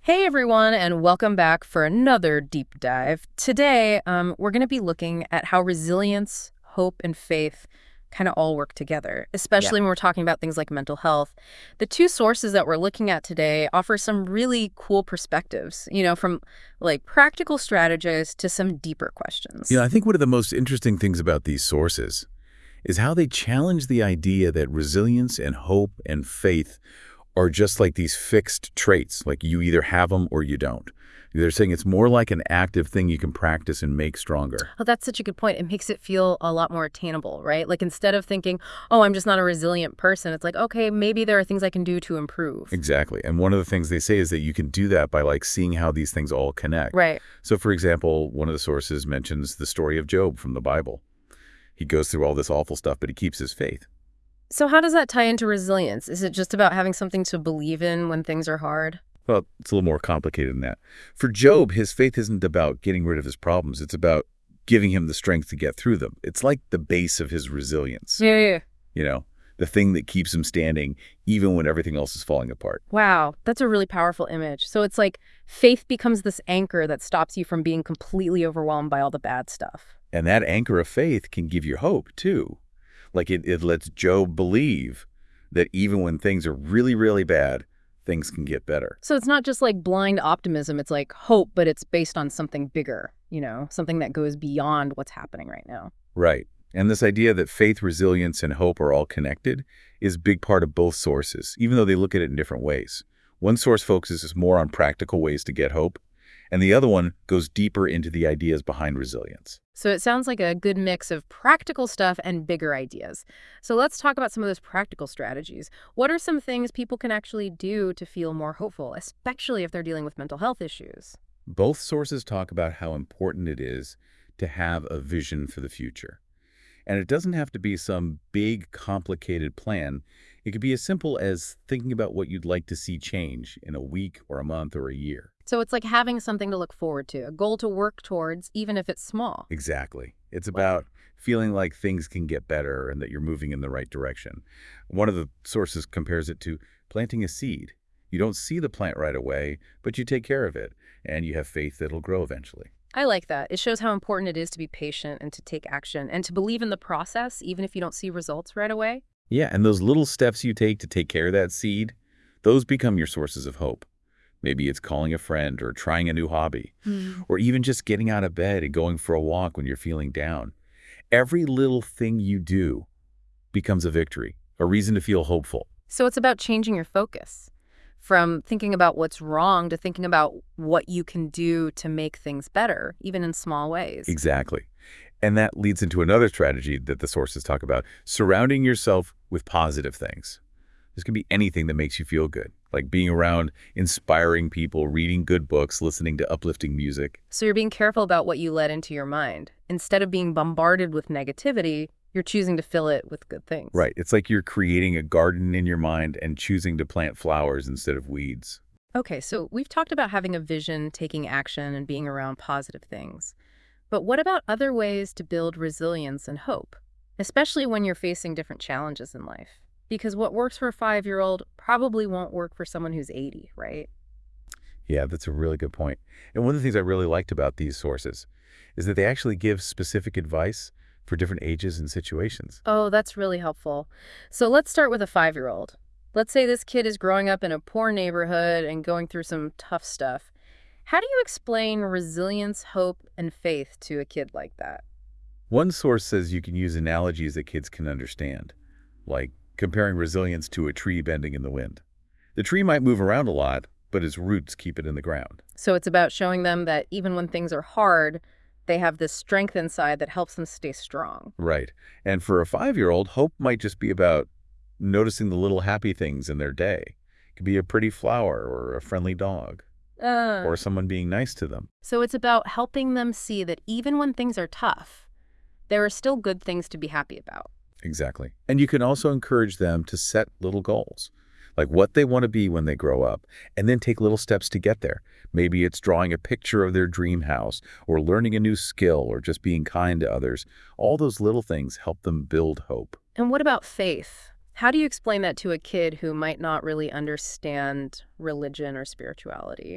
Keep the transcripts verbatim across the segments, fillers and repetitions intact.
Hey everyone, and welcome back for another deep dive. Today, um, we're going to be looking at how resilience, hope, and faith kind of all work together, Yeah. especially when we're talking about things like mental health. The two sources that we're looking at today offer some really cool perspectives, you know, from like practical strategies to some deeper You know, questions. I think one of the most interesting things about these sources is how they challenge the idea that resilience and hope and faith are just like these fixed traits, like you either have them or you don't. They're saying it's more like an active thing you can practice and make stronger. Oh, that's such a good point. It makes it feel a lot more attainable, right? Like instead of thinking, oh, I'm just not a resilient person, it's like, okay, maybe there are things I can do to improve. Exactly. And one of the things they say is that you can do that by like seeing how these things all connect. Right. So for example, one of the sources mentions the story of Job from the Bible. He goes through all this awful stuff, but he keeps his faith. So how does that tie into resilience? Is it just about having something to believe in when things are hard? Well, it's a little more complicated than that. For Job, his faith isn't about getting rid of his problems. It's about giving him the strength to get through them. It's like the base of his resilience, Yeah, yeah. you know, the thing that keeps him standing even when everything else is falling apart. Wow, that's a really powerful image. So it's like faith becomes this anchor that stops you from being completely overwhelmed by all the bad stuff. And that anchor of faith can give you hope, too. Like it, it lets Job believe that even when things are really, really bad, things can get better. So it's not just like blind optimism, it's like hope, but it's based on something bigger, you know, something that goes beyond what's happening right now. Right. And this idea that faith, resilience, and hope are all connected is a big part of both sources, even though they look at it in different ways. One source focuses more on practical ways to get hope, and the other one goes deeper into the ideas behind resilience. So it sounds like a good mix of practical stuff and bigger ideas. So let's talk about some of those practical strategies. What are some things people can actually do to feel more hopeful, especially if they're dealing with mental health issues? Both sources talk about how important it is to have a vision for the future. And it doesn't have to be some big, complicated plan. It could be as simple as thinking about what you'd like to see change in a week or a month or a year. So it's like having something to look forward to, a goal to work towards, even if it's small. Exactly. It's Wow. about feeling like things can get better and that you're moving in the right direction. One of the sources compares it to planting a seed. You don't see the plant right away, but you take care of it, and you have faith that it'll grow eventually. I like that. It shows how important it is to be patient and to take action and to believe in the process, even if you don't see results right away. Yeah, and those little steps you take to take care of that seed, those become your sources of hope. Maybe it's calling a friend or trying a new hobby, Hmm. or even just getting out of bed and going for a walk when you're feeling down. Every little thing you do becomes a victory, a reason to feel hopeful. So it's about changing your focus from thinking about what's wrong to thinking about what you can do to make things better, even in small ways. Exactly. And that leads into another strategy that the sources talk about, surrounding yourself with positive things. This can be anything that makes you feel good, like being around inspiring people, reading good books, listening to uplifting music. So you're being careful about what you let into your mind. Instead of being bombarded with negativity, you're choosing to fill it with good things. Right. It's like you're creating a garden in your mind and choosing to plant flowers instead of weeds. Okay, so we've talked about having a vision, taking action, and being around positive things. But what about other ways to build resilience and hope, especially when you're facing different challenges in life? Because what works for a five-year-old probably won't work for someone who's eighty, right? Yeah, that's a really good point. And one of the things I really liked about these sources is that they actually give specific advice for different ages and situations. Oh, that's really helpful. So let's start with a five-year-old. Let's say this kid is growing up in a poor neighborhood and going through some tough stuff. How do you explain resilience, hope, and faith to a kid like that? One source says you can use analogies that kids can understand, like comparing resilience to a tree bending in the wind. The tree might move around a lot, but its roots keep it in the ground. So it's about showing them that even when things are hard, they have this strength inside that helps them stay strong. Right. And for a five-year-old, hope might just be about noticing the little happy things in their day. It could be a pretty flower or a friendly dog Uh, or someone being nice to them. so it's about helping them see that even when things are tough, there are still good things to be happy about. Exactly. And you can also encourage them to set little goals, like what they want to be when they grow up, and then take little steps to get there. Maybe it's drawing a picture of their dream house, or learning a new skill, or just being kind to others. All those little things help them build hope. And what about faith? How do you explain that to a kid who might not really understand religion or spirituality?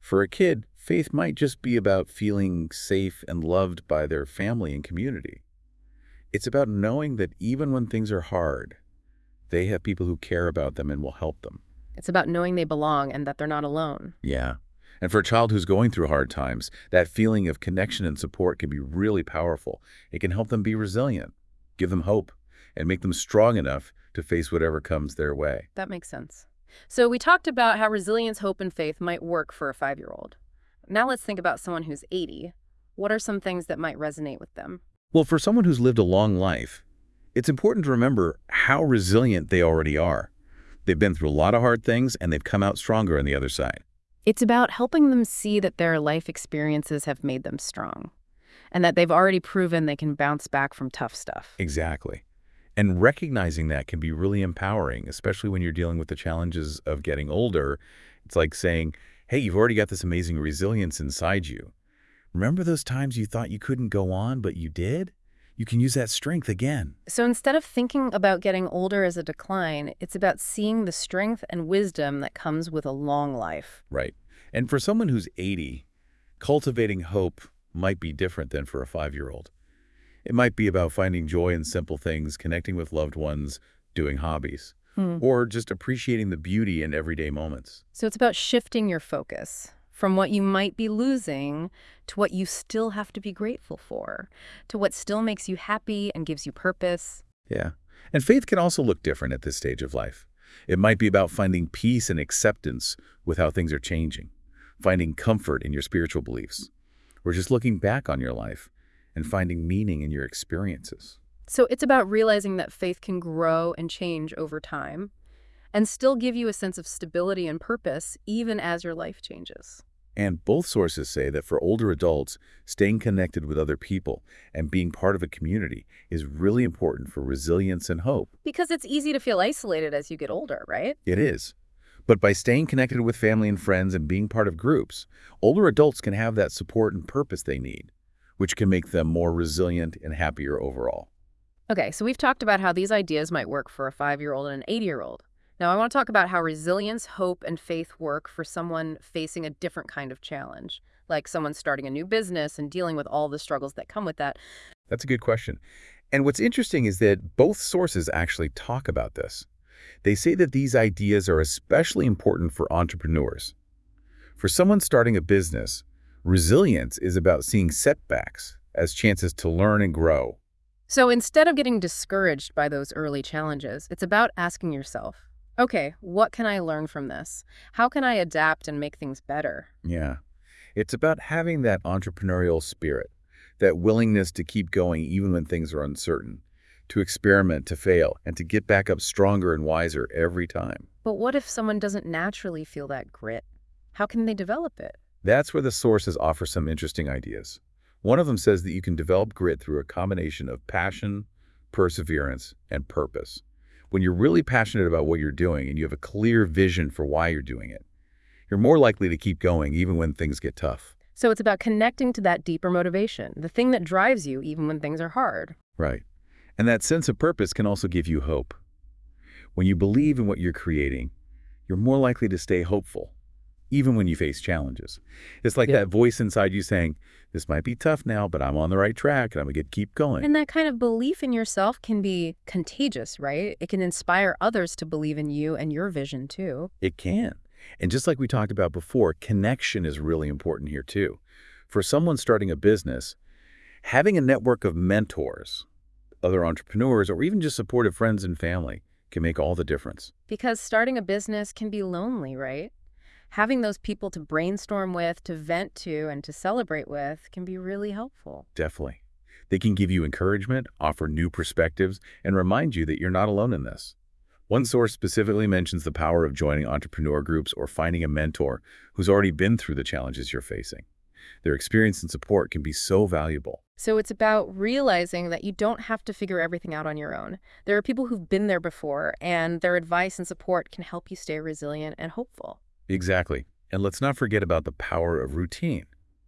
For a kid, faith might just be about feeling safe and loved by their family and community. It's about knowing that even when things are hard, they have people who care about them and will help them. It's about knowing they belong and that they're not alone. Yeah. And for a child who's going through hard times, that feeling of connection and support can be really powerful. It can help them be resilient, give them hope, and make them strong enough to face whatever comes their way. That makes sense. So we talked about how resilience, hope, and faith might work for a five-year-old. Now let's think about someone who's eighty. What are some things that might resonate with them? Well, for someone who's lived a long life, it's important to remember how resilient they already are. They've been through a lot of hard things, and they've come out stronger on the other side. It's about helping them see that their life experiences have made them strong and that they've already proven they can bounce back from tough stuff. Exactly. And recognizing that can be really empowering, especially when you're dealing with the challenges of getting older. It's like saying, hey, you've already got this amazing resilience inside you. Remember those times you thought you couldn't go on, but you did? You can use that strength again. So instead of thinking about getting older as a decline, it's about seeing the strength and wisdom that comes with a long life. Right. And for someone who's eighty, cultivating hope might be different than for a five-year-old. It might be about finding joy in simple things, connecting with loved ones, doing hobbies, Hmm. or just appreciating the beauty in everyday moments. So it's about shifting your focus from what you might be losing to what you still have to be grateful for, to what still makes you happy and gives you purpose. Yeah. And faith can also look different at this stage of life. It might be about finding peace and acceptance with how things are changing, finding comfort in your spiritual beliefs, or just looking back on your life and finding meaning in your experiences. So it's about realizing that faith can grow and change over time and still give you a sense of stability and purpose even as your life changes. And both sources say that for older adults, staying connected with other people and being part of a community is really important for resilience and hope. Because it's easy to feel isolated as you get older, right? It is. But by staying connected with family and friends and being part of groups, older adults can have that support and purpose they need, which can make them more resilient and happier overall. Okay, so we've talked about how these ideas might work for a five-year-old and an eighty-year-old. Now I want to talk about how resilience, hope, and faith work for someone facing a different kind of challenge, like someone starting a new business and dealing with all the struggles that come with that. That's a good question. And what's interesting is that both sources actually talk about this. They say that these ideas are especially important for entrepreneurs. For someone starting a business, resilience is about seeing setbacks as chances to learn and grow. So instead of getting discouraged by those early challenges, it's about asking yourself, okay, what can I learn from this? How can I adapt and make things better? Yeah. It's about having that entrepreneurial spirit, that willingness to keep going even when things are uncertain, to experiment, to fail, and to get back up stronger and wiser every time. But what if someone doesn't naturally feel that grit? How can they develop it? That's where the sources offer some interesting ideas. One of them says that you can develop grit through a combination of passion, perseverance, and purpose. When you're really passionate about what you're doing and you have a clear vision for why you're doing it, you're more likely to keep going even when things get tough. So it's about connecting to that deeper motivation, the thing that drives you even when things are hard. Right. And that sense of purpose can also give you hope. When you believe in what you're creating, you're more likely to stay hopeful, even when you face challenges. It's like Yeah. that voice inside you saying, this might be tough now, but I'm on the right track and I'm going to keep going. And that kind of belief in yourself can be contagious, right? It can inspire others to believe in you and your vision too. It can. And just like we talked about before, connection is really important here too. For someone starting a business, having a network of mentors, other entrepreneurs, or even just supportive friends and family can make all the difference. Because starting a business can be lonely, right? Having those people to brainstorm with, to vent to, and to celebrate with can be really helpful. Definitely. They can give you encouragement, offer new perspectives, and remind you that you're not alone in this. One source specifically mentions the power of joining entrepreneur groups or finding a mentor who's already been through the challenges you're facing. Their experience and support can be so valuable. So it's about realizing that you don't have to figure everything out on your own. There are people who've been there before, and their advice and support can help you stay resilient and hopeful. Exactly. And let's not forget about the power of routine.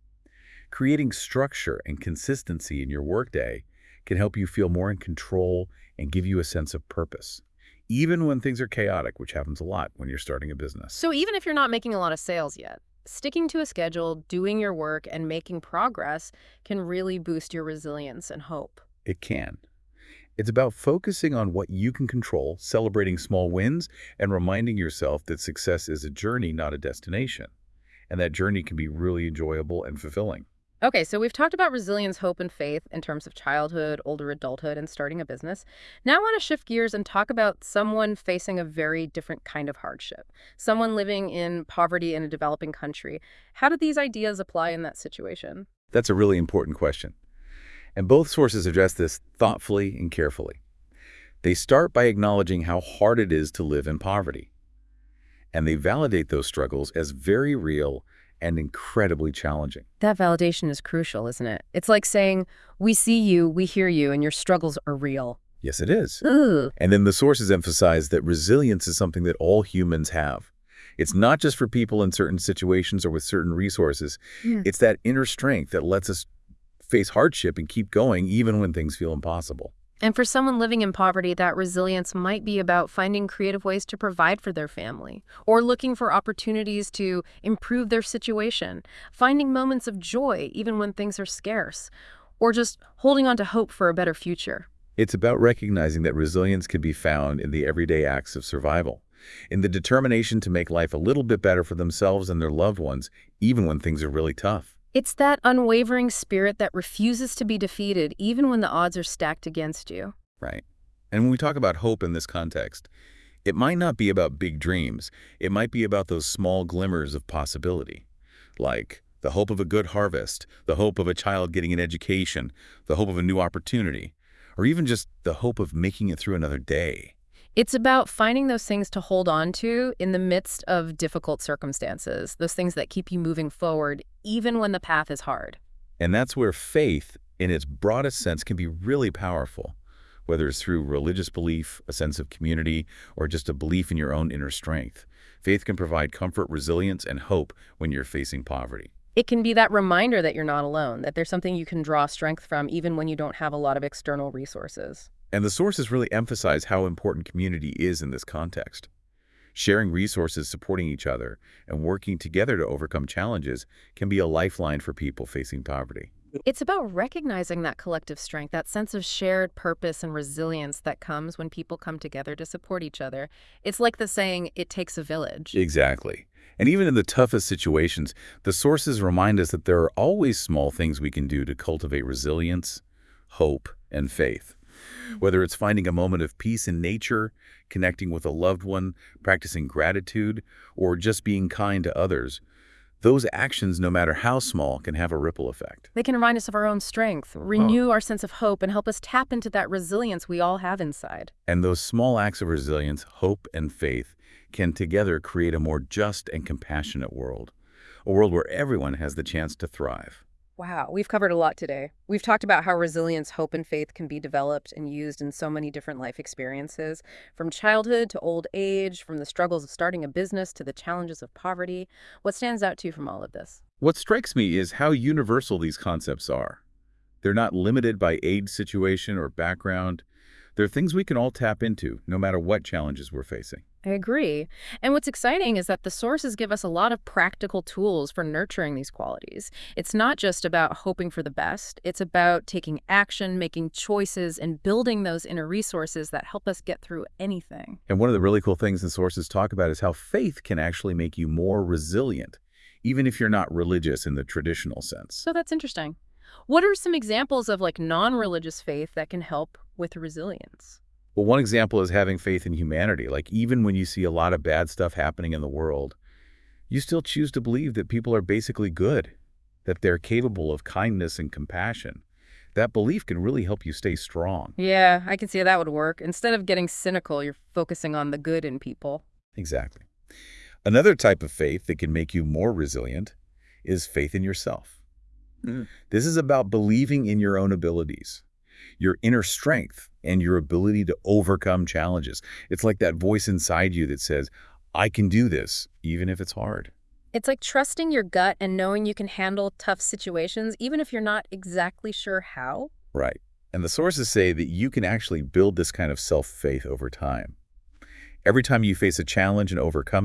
Creating structure and consistency in your workday can help you feel more in control and give you a sense of purpose, even when things are chaotic, which happens a lot when you're starting a business. So even if you're not making a lot of sales yet, Sticking to a schedule, doing your work, and making progress can really boost your resilience and hope. It can. It's about focusing on what you can control, celebrating small wins, and reminding yourself that success is a journey, not a destination. And that journey can be really enjoyable and fulfilling. Okay, so we've talked about resilience, hope, and faith in terms of childhood, older adulthood, and starting a business. Now I want to shift gears and talk about someone facing a very different kind of hardship, someone living in poverty in a developing country. How do these ideas apply in that situation? That's a really important question. And both sources address this thoughtfully and carefully. They start by acknowledging how hard it is to live in poverty. And they validate those struggles as very real and incredibly challenging. That validation is crucial, isn't it? It's like saying, we see you, we hear you, and your struggles are real. Yes, it is. Ugh. And then the sources emphasize that resilience is something that all humans have. It's not just for people in certain situations or with certain resources. Yeah. It's that inner strength that lets us face hardship and keep going even when things feel impossible. And for someone living in poverty, that resilience might be about finding creative ways to provide for their family, or looking for opportunities to improve their situation, finding moments of joy even when things are scarce, or just holding on to hope for a better future. It's about recognizing that resilience can be found in the everyday acts of survival, in the determination to make life a little bit better for themselves and their loved ones, even when things are really tough. It's that unwavering spirit that refuses to be defeated even when the odds are stacked against you. Right. And when we talk about hope in this context, it might not be about big dreams. It might be about those small glimmers of possibility, like the hope of a good harvest, the hope of a child getting an education, the hope of a new opportunity, or even just the hope of making it through another day. It's about finding those things to hold on to in the midst of difficult circumstances, those things that keep you moving forward even when the path is hard. And that's where faith, in its broadest sense, can be really powerful, whether it's through religious belief, a sense of community, or just a belief in your own inner strength. Faith can provide comfort, resilience, and hope when you're facing poverty. It can be that reminder that you're not alone, that there's something you can draw strength from even when you don't have a lot of external resources. And the sources really emphasize how important community is in this context. Sharing resources, supporting each other, and working together to overcome challenges can be a lifeline for people facing poverty. It's about recognizing that collective strength, that sense of shared purpose and resilience that comes when people come together to support each other. It's like the saying, it takes a village. Exactly. And even in the toughest situations, the sources remind us that there are always small things we can do to cultivate resilience, hope, and faith. Whether it's finding a moment of peace in nature, connecting with a loved one, practicing gratitude, or just being kind to others, those actions, no matter how small, can have a ripple effect. They can remind us of our own strength, renew our sense of hope, and help us tap into that resilience we all have inside. And those small acts of resilience, hope, and faith can together create a more just and compassionate world, a world where everyone has the chance to thrive. Wow, we've covered a lot today. We've talked about how resilience, hope, and faith can be developed and used in so many different life experiences, from childhood to old age, from the struggles of starting a business to the challenges of poverty. What stands out to you from all of this? What strikes me is how universal these concepts are. They're not limited by age, situation, or background. They're things we can all tap into, no matter what challenges we're facing. I agree. And what's exciting is that the sources give us a lot of practical tools for nurturing these qualities. It's not just about hoping for the best. It's about taking action, making choices, and building those inner resources that help us get through anything. And one of the really cool things the sources talk about is how faith can actually make you more resilient, even if you're not religious in the traditional sense. So that's interesting. What are some examples of like non-religious faith that can help with resilience? Well, one example is having faith in humanity. Like, even when you see a lot of bad stuff happening in the world, you still choose to believe that people are basically good, that they're capable of kindness and compassion. That belief can really help you stay strong. Yeah, I can see how that would work. Instead of getting cynical, you're focusing on the good in people. Exactly. Another type of faith that can make you more resilient is faith in yourself. Mm. This is about believing in your own abilities, your inner strength, and your ability to overcome challenges. It's like that voice inside you that says, I can do this, even if it's hard. It's like trusting your gut and knowing you can handle tough situations, even if you're not exactly sure how. Right. And the sources say that you can actually build this kind of self-faith over time. Every time you face a challenge and overcome it,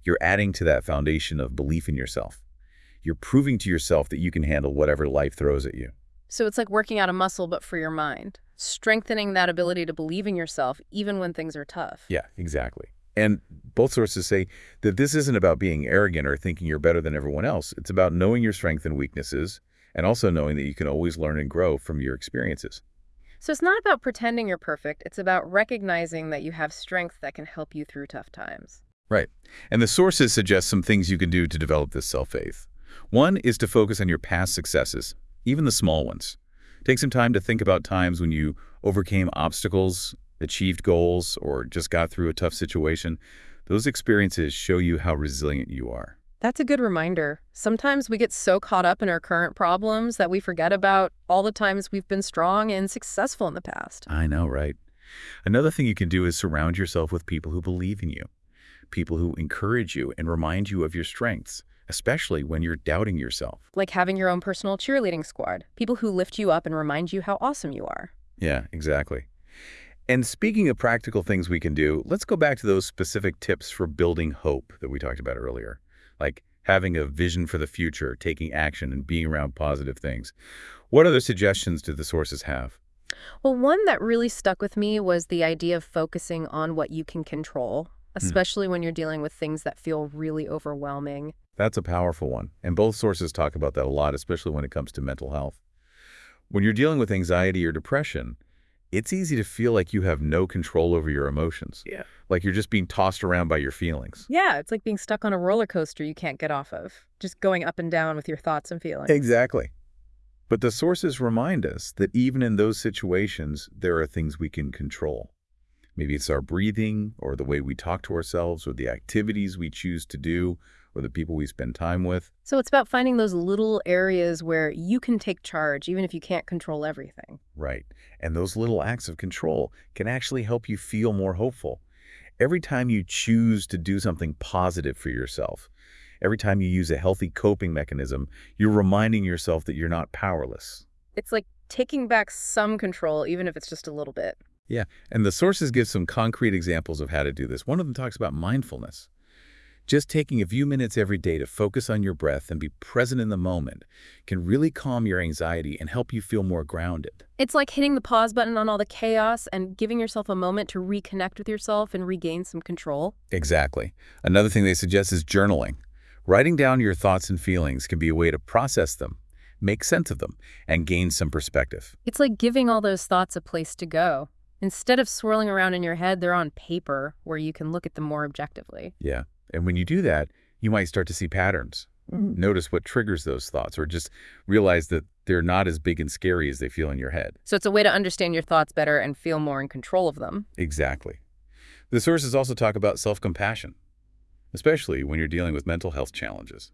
You're adding to that foundation of belief in yourself. You're proving to yourself that you can handle whatever life throws at you. So it's like working out a muscle, but for your mind, strengthening that ability to believe in yourself even when things are tough. Yeah, exactly. And both sources say that this isn't about being arrogant or thinking you're better than everyone else. It's about knowing your strengths and weaknesses, and also knowing that you can always learn and grow from your experiences. So it's not about pretending you're perfect. It's about recognizing that you have strength that can help you through tough times. Right. And the sources suggest some things you can do to develop this self-faith. One is to focus on your past successes, even the small ones. Take some time to think about times when you overcame obstacles, achieved goals, or just got through a tough situation. Those experiences show you how resilient you are. That's a good reminder. Sometimes we get so caught up in our current problems that we forget about all the times we've been strong and successful in the past. I know, right? Another thing you can do is surround yourself with people who believe in you, people who encourage you and remind you of your strengths, especially when you're doubting yourself. Like having your own personal cheerleading squad, people who lift you up and remind you how awesome you are. Yeah, exactly. And speaking of practical things we can do, let's go back to those specific tips for building hope that we talked about earlier, like having a vision for the future, taking action, and being around positive things. What other suggestions do the sources have? Well, one that really stuck with me was the idea of focusing on what you can control, Hmm. especially when you're dealing with things that feel really overwhelming. That's a powerful one, and both sources talk about that a lot, especially when it comes to mental health. When you're dealing with anxiety or depression, it's easy to feel like you have no control over your emotions, Yeah. like you're just being tossed around by your feelings. Yeah, it's like being stuck on a roller coaster you can't get off of, just going up and down with your thoughts and feelings. Exactly. But the sources remind us that even in those situations, there are things we can control. Maybe it's our breathing, or the way we talk to ourselves, or the activities we choose to do, or the people we spend time with. So it's about finding those little areas where you can take charge, even if you can't control everything. Right. And those little acts of control can actually help you feel more hopeful. Every time you choose to do something positive for yourself, every time you use a healthy coping mechanism, you're reminding yourself that you're not powerless. It's like taking back some control, even if it's just a little bit. Yeah, and the sources give some concrete examples of how to do this. One of them talks about mindfulness. Just taking a few minutes every day to focus on your breath and be present in the moment can really calm your anxiety and help you feel more grounded. It's like hitting the pause button on all the chaos and giving yourself a moment to reconnect with yourself and regain some control. Exactly. Another thing they suggest is journaling. Writing down your thoughts and feelings can be a way to process them, make sense of them, and gain some perspective. It's like giving all those thoughts a place to go. Instead of swirling around in your head, they're on paper where you can look at them more objectively. Yeah. And when you do that, you might start to see patterns. Mhm. Notice what triggers those thoughts, or just realize that they're not as big and scary as they feel in your head. So it's a way to understand your thoughts better and feel more in control of them. Exactly. The sources also talk about self-compassion, especially when you're dealing with mental health challenges.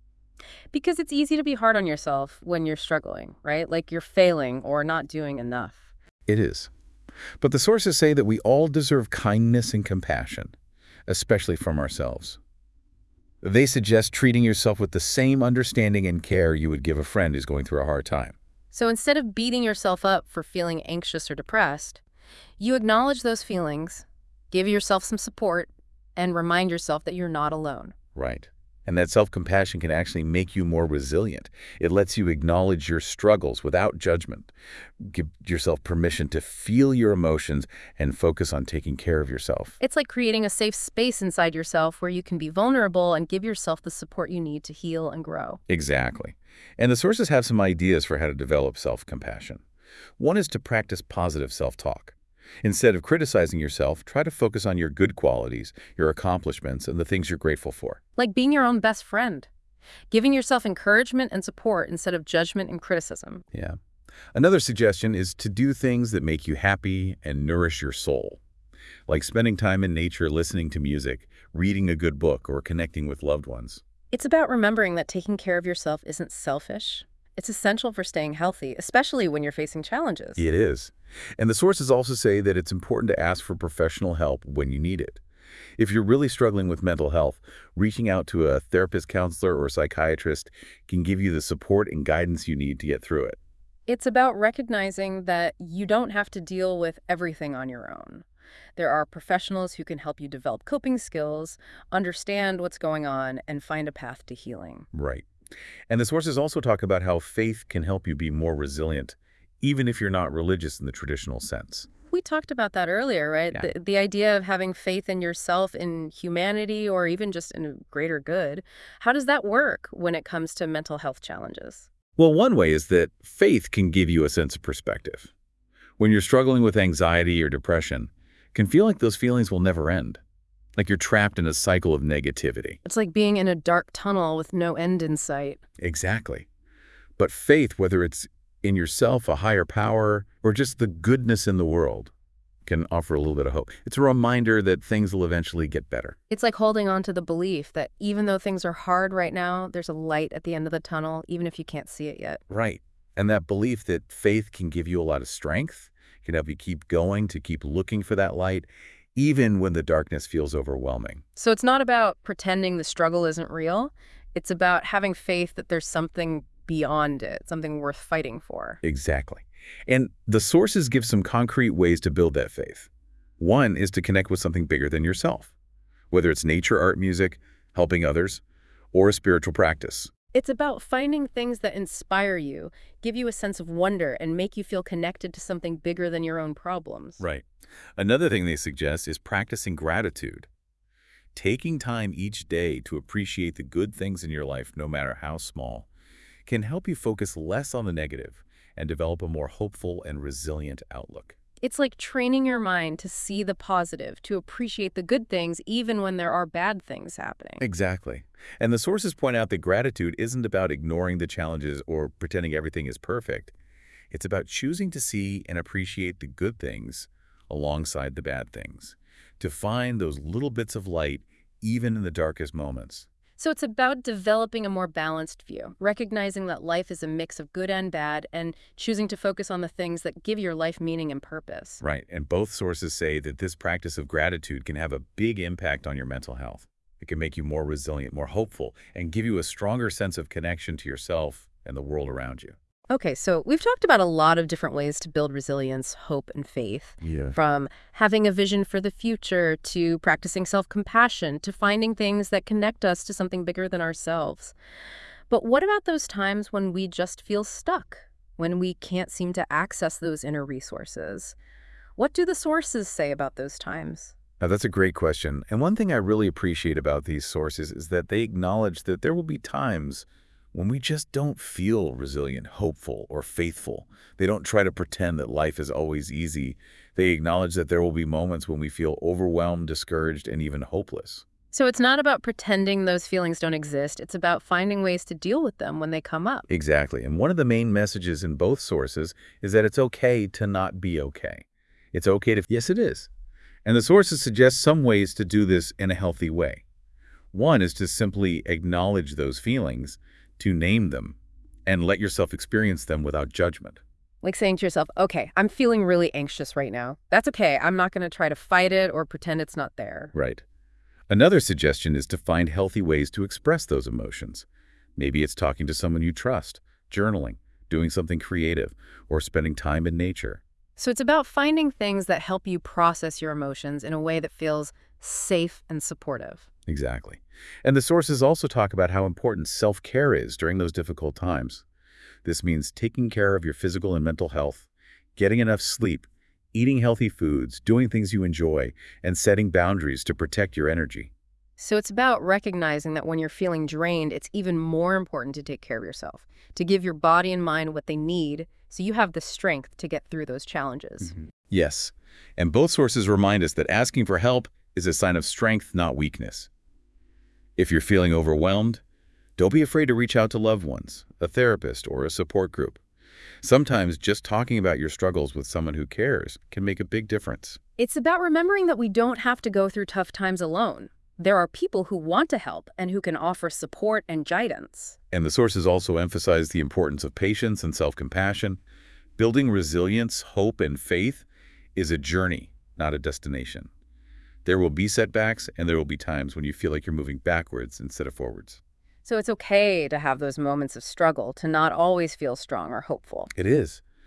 Because it's easy to be hard on yourself when you're struggling, right? Like you're failing or not doing enough. It is. But the sources say that we all deserve kindness and compassion, especially from ourselves. They suggest treating yourself with the same understanding and care you would give a friend who's going through a hard time. So instead of beating yourself up for feeling anxious or depressed, you acknowledge those feelings, give yourself some support, and remind yourself that you're not alone. Right. And that self-compassion can actually make you more resilient. It lets you acknowledge your struggles without judgment. Give yourself permission to feel your emotions and focus on taking care of yourself. It's like creating a safe space inside yourself where you can be vulnerable and give yourself the support you need to heal and grow. Exactly. And the sources have some ideas for how to develop self-compassion. One is to practice positive self-talk. Instead of criticizing yourself, try to focus on your good qualities, your accomplishments, and the things you're grateful for. Like being your own best friend, giving yourself encouragement and support instead of judgment and criticism. Yeah. Another suggestion is to do things that make you happy and nourish your soul, like spending time in nature, listening to music, reading a good book, or connecting with loved ones. It's about remembering that taking care of yourself isn't selfish. It's essential for staying healthy, especially when you're facing challenges. It is. And the sources also say that it's important to ask for professional help when you need it. If you're really struggling with mental health, reaching out to a therapist, counselor, or psychiatrist can give you the support and guidance you need to get through it. It's about recognizing that you don't have to deal with everything on your own. There are professionals who can help you develop coping skills, understand what's going on, and find a path to healing. Right. And the sources also talk about how faith can help you be more resilient, even if you're not religious in the traditional sense. We talked about that earlier, right? Yeah. The, the idea of having faith in yourself, in humanity, or even just in a greater good. How does that work when it comes to mental health challenges? Well, one way is that faith can give you a sense of perspective. When you're struggling with anxiety or depression, it can feel like those feelings will never end, like you're trapped in a cycle of negativity. It's like being in a dark tunnel with no end in sight. Exactly. But faith, whether it's in yourself, a higher power, or just the goodness in the world, can offer a little bit of hope. It's a reminder that things will eventually get better. It's like holding on to the belief that even though things are hard right now, there's a light at the end of the tunnel, even if you can't see it yet. Right. And that belief that faith can give you a lot of strength, can help you keep going, to keep looking for that light, even when the darkness feels overwhelming. So it's not about pretending the struggle isn't real. It's about having faith that there's something beyond it, something worth fighting for. Exactly. And the sources give some concrete ways to build that faith. One is to connect with something bigger than yourself, whether it's nature, art, music, helping others, or a spiritual practice. It's about finding things that inspire you, give you a sense of wonder, and make you feel connected to something bigger than your own problems. Right. Another thing they suggest is practicing gratitude. Taking time each day to appreciate the good things in your life, no matter how small, can help you focus less on the negative and develop a more hopeful and resilient outlook. It's like training your mind to see the positive, to appreciate the good things even when there are bad things happening. Exactly. And the sources point out that gratitude isn't about ignoring the challenges or pretending everything is perfect. It's about choosing to see and appreciate the good things alongside the bad things, to find those little bits of light even in the darkest moments. So it's about developing a more balanced view, recognizing that life is a mix of good and bad, and choosing to focus on the things that give your life meaning and purpose. Right. And both sources say that this practice of gratitude can have a big impact on your mental health. It can make you more resilient, more hopeful, and give you a stronger sense of connection to yourself and the world around you. Okay, so we've talked about a lot of different ways to build resilience, hope, and faith. Yeah. From having a vision for the future, to practicing self-compassion, to finding things that connect us to something bigger than ourselves. But what about those times when we just feel stuck, when we can't seem to access those inner resources? What do the sources say about those times? Now, that's a great question. And one thing I really appreciate about these sources is that they acknowledge that there will be times when we just don't feel resilient, hopeful, or faithful. They don't try to pretend that life is always easy. They acknowledge that there will be moments when we feel overwhelmed, discouraged, and even hopeless. So it's not about pretending those feelings don't exist. It's about finding ways to deal with them when they come up. Exactly. And one of the main messages in both sources is that it's okay to not be okay. It's okay to, yes, it is. And the sources suggest some ways to do this in a healthy way. One is to simply acknowledge those feelings, to name them, and let yourself experience them without judgment. Like saying to yourself, okay, I'm feeling really anxious right now. That's okay. I'm not going to try to fight it or pretend it's not there. Right. Another suggestion is to find healthy ways to express those emotions. Maybe it's talking to someone you trust, journaling, doing something creative, or spending time in nature. So it's about finding things that help you process your emotions in a way that feels safe and supportive. Exactly. And the sources also talk about how important self-care is during those difficult times. This means taking care of your physical and mental health, getting enough sleep, eating healthy foods, doing things you enjoy, and setting boundaries to protect your energy. So it's about recognizing that when you're feeling drained, it's even more important to take care of yourself, to give your body and mind what they need so you have the strength to get through those challenges. Mm-hmm. Yes. And both sources remind us that asking for help is a sign of strength, not weakness. If you're feeling overwhelmed, don't be afraid to reach out to loved ones, a therapist, or a support group. Sometimes just talking about your struggles with someone who cares can make a big difference. It's about remembering that we don't have to go through tough times alone. There are people who want to help and who can offer support and guidance. And the sources also emphasize the importance of patience and self-compassion. Building resilience, hope, and faith is a journey, not a destination. There will be setbacks, and there will be times when you feel like you're moving backwards instead of forwards. So it's okay to have those moments of struggle, to not always feel strong or hopeful. It is.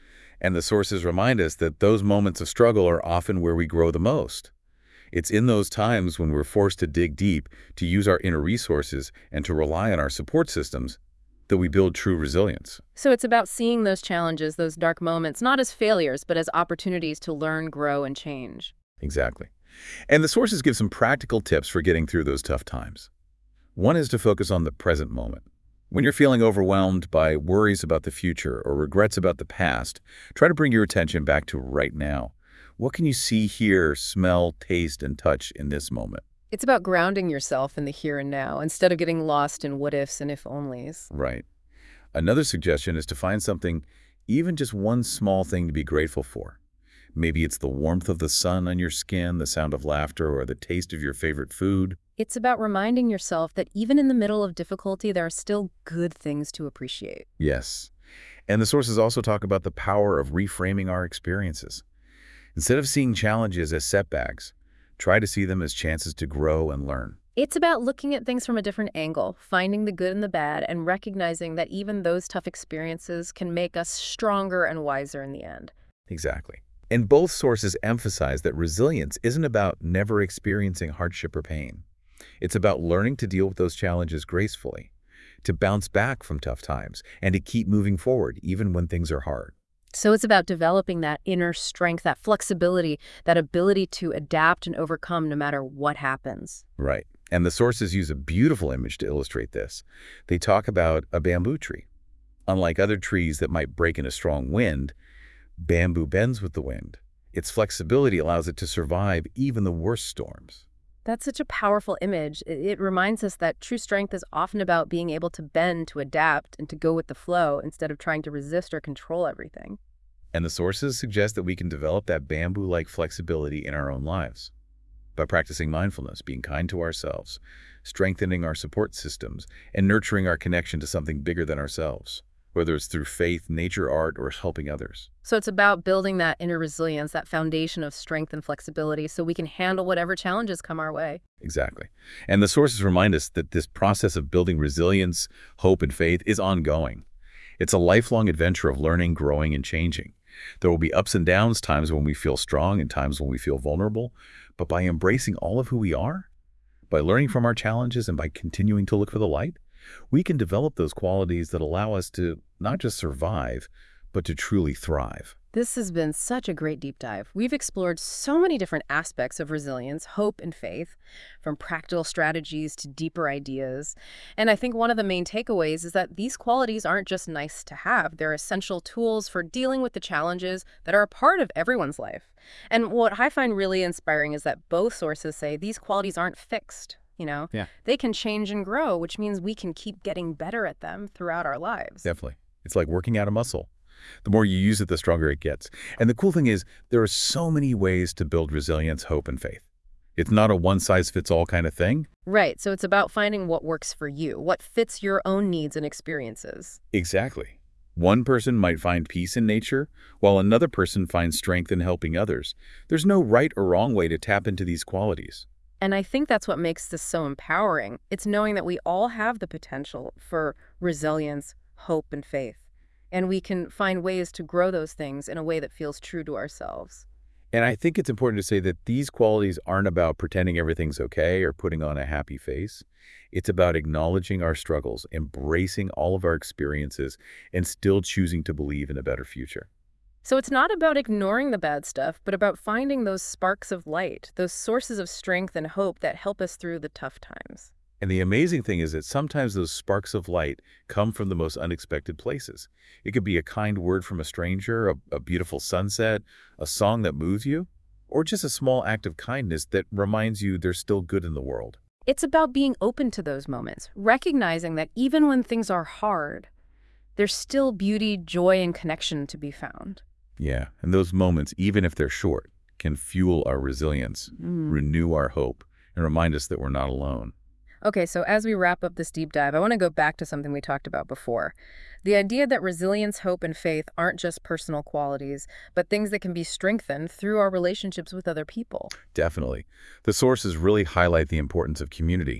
And the sources remind us that those moments of struggle are often where we grow the most. It's in those times when we're forced to dig deep, to use our inner resources, and to rely on our support systems that we build true resilience. So it's about seeing those challenges, those dark moments, not as failures, but as opportunities to learn, grow, and change. Exactly. And the sources give some practical tips for getting through those tough times. One is to focus on the present moment. When you're feeling overwhelmed by worries about the future or regrets about the past, try to bring your attention back to right now. What can you see, hear, smell, taste, and touch in this moment? It's about grounding yourself in the here and now instead of getting lost in what ifs and if onlys. Right. Another suggestion is to find something, even just one small thing to be grateful for. Maybe it's the warmth of the sun on your skin, the sound of laughter, or the taste of your favorite food. It's about reminding yourself that even in the middle of difficulty, there are still good things to appreciate. Yes. And the sources also talk about the power of reframing our experiences. Instead of seeing challenges as setbacks, try to see them as chances to grow and learn. It's about looking at things from a different angle, finding the good and the bad, and recognizing that even those tough experiences can make us stronger and wiser in the end. Exactly. And both sources emphasize that resilience isn't about never experiencing hardship or pain. It's about learning to deal with those challenges gracefully, to bounce back from tough times, and to keep moving forward even when things are hard. So it's about developing that inner strength, that flexibility, that ability to adapt and overcome no matter what happens. Right. And the sources use a beautiful image to illustrate this. They talk about a bamboo tree. Unlike other trees that might break in a strong wind, bamboo bends with the wind. Its flexibility allows it to survive even the worst storms. That's such a powerful image. It it reminds us that true strength is often about being able to bend, to adapt, and to go with the flow instead of trying to resist or control everything. And the sources suggest that we can develop that bamboo-like flexibility in our own lives by practicing mindfulness, being kind to ourselves, strengthening our support systems, and nurturing our connection to something bigger than ourselves, whether it's through faith, nature, art, or helping others. So it's about building that inner resilience, that foundation of strength and flexibility so we can handle whatever challenges come our way. Exactly. And the sources remind us that this process of building resilience, hope, and faith is ongoing. It's a lifelong adventure of learning, growing, and changing. There will be ups and downs, times when we feel strong and times when we feel vulnerable. But by embracing all of who we are, by learning from our challenges, and by continuing to look for the light, we can develop those qualities that allow us to not just survive, but to truly thrive. This has been such a great deep dive. We've explored so many different aspects of resilience, hope, and faith, from practical strategies to deeper ideas. And I think one of the main takeaways is that these qualities aren't just nice to have. They're essential tools for dealing with the challenges that are a part of everyone's life. And what I find really inspiring is that both sources say these qualities aren't fixed. You know, Yeah. they can change and grow, which means we can keep getting better at them throughout our lives. Definitely. It's like working out a muscle. The more you use it, the stronger it gets. And the cool thing is, there are so many ways to build resilience, hope, and faith. It's not a one-size-fits-all kind of thing. Right. So it's about finding what works for you, what fits your own needs and experiences. Exactly. One person might find peace in nature, while another person finds strength in helping others. There's no right or wrong way to tap into these qualities. And I think that's what makes this so empowering. It's knowing that we all have the potential for resilience, hope, and faith. And we can find ways to grow those things in a way that feels true to ourselves. And I think it's important to say that these qualities aren't about pretending everything's okay or putting on a happy face. It's about acknowledging our struggles, embracing all of our experiences, and still choosing to believe in a better future. So it's not about ignoring the bad stuff, but about finding those sparks of light, those sources of strength and hope that help us through the tough times. And the amazing thing is that sometimes those sparks of light come from the most unexpected places. It could be a kind word from a stranger, a, a beautiful sunset, a song that moves you, or just a small act of kindness that reminds you there's still good in the world. It's about being open to those moments, recognizing that even when things are hard, there's still beauty, joy, and connection to be found. Yeah, and those moments, even if they're short, can fuel our resilience, Mm. renew our hope, and remind us that we're not alone. Okay, so as we wrap up this deep dive, I want to go back to something we talked about before. The idea that resilience, hope, and faith aren't just personal qualities, but things that can be strengthened through our relationships with other people. Definitely. The sources really highlight the importance of community.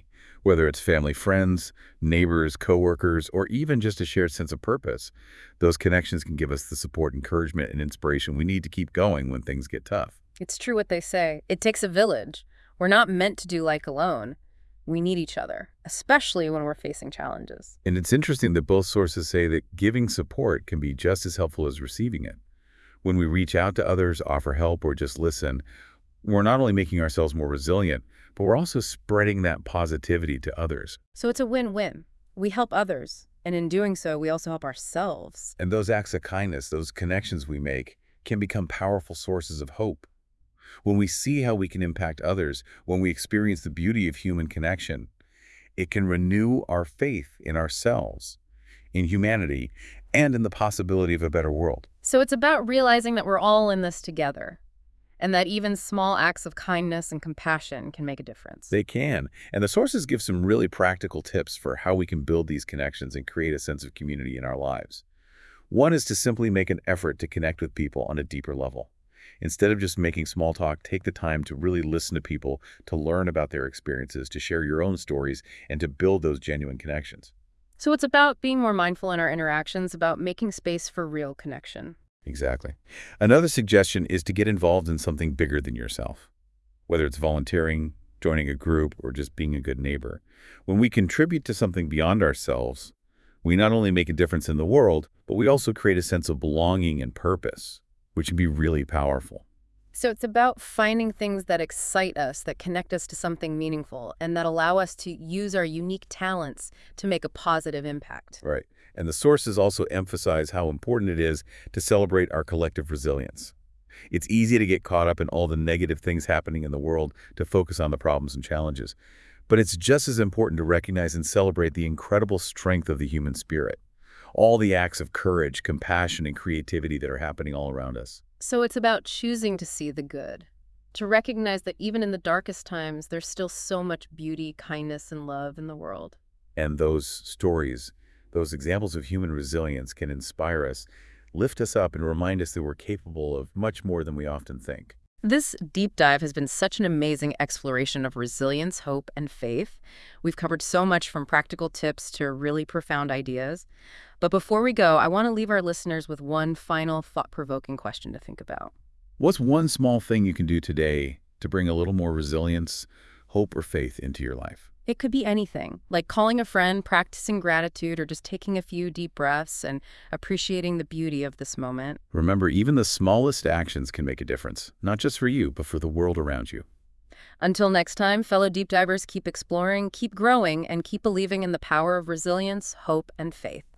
Whether it's family, friends, neighbors, coworkers, or even just a shared sense of purpose, those connections can give us the support, encouragement, and inspiration we need to keep going when things get tough. It's true what they say. It takes a village. We're not meant to do life alone. We need each other, especially when we're facing challenges. And it's interesting that both sources say that giving support can be just as helpful as receiving it. When we reach out to others, offer help, or just listen, we're not only making ourselves more resilient, but we're also spreading that positivity to others. So it's a win-win. We help others, and in doing so, we also help ourselves. And those acts of kindness, those connections we make, can become powerful sources of hope. When we see how we can impact others, when we experience the beauty of human connection, it can renew our faith in ourselves, in humanity, and in the possibility of a better world. So it's about realizing that we're all in this together, and that even small acts of kindness and compassion can make a difference. They can. And the sources give some really practical tips for how we can build these connections and create a sense of community in our lives. One is to simply make an effort to connect with people on a deeper level. Instead of just making small talk, take the time to really listen to people, to learn about their experiences, to share your own stories, and to build those genuine connections. So it's about being more mindful in our interactions, about making space for real connection. Exactly. Another suggestion is to get involved in something bigger than yourself, whether it's volunteering, joining a group, or just being a good neighbor. When we contribute to something beyond ourselves, we not only make a difference in the world, but we also create a sense of belonging and purpose, which can be really powerful. So it's about finding things that excite us, that connect us to something meaningful, and that allow us to use our unique talents to make a positive impact. Right. And the sources also emphasize how important it is to celebrate our collective resilience. It's easy to get caught up in all the negative things happening in the world, to focus on the problems and challenges. But it's just as important to recognize and celebrate the incredible strength of the human spirit, all the acts of courage, compassion, and creativity that are happening all around us. So it's about choosing to see the good, to recognize that even in the darkest times, there's still so much beauty, kindness, and love in the world. And those stories, those examples of human resilience can inspire us, lift us up, and remind us that we're capable of much more than we often think. This deep dive has been such an amazing exploration of resilience, hope, and faith. We've covered so much, from practical tips to really profound ideas. But before we go, I want to leave our listeners with one final thought-provoking question to think about. What's one small thing you can do today to bring a little more resilience, hope, or faith into your life? It could be anything, like calling a friend, practicing gratitude, or just taking a few deep breaths and appreciating the beauty of this moment. Remember, even the smallest actions can make a difference, not just for you, but for the world around you. Until next time, fellow deep divers, keep exploring, keep growing, and keep believing in the power of resilience, hope, and faith.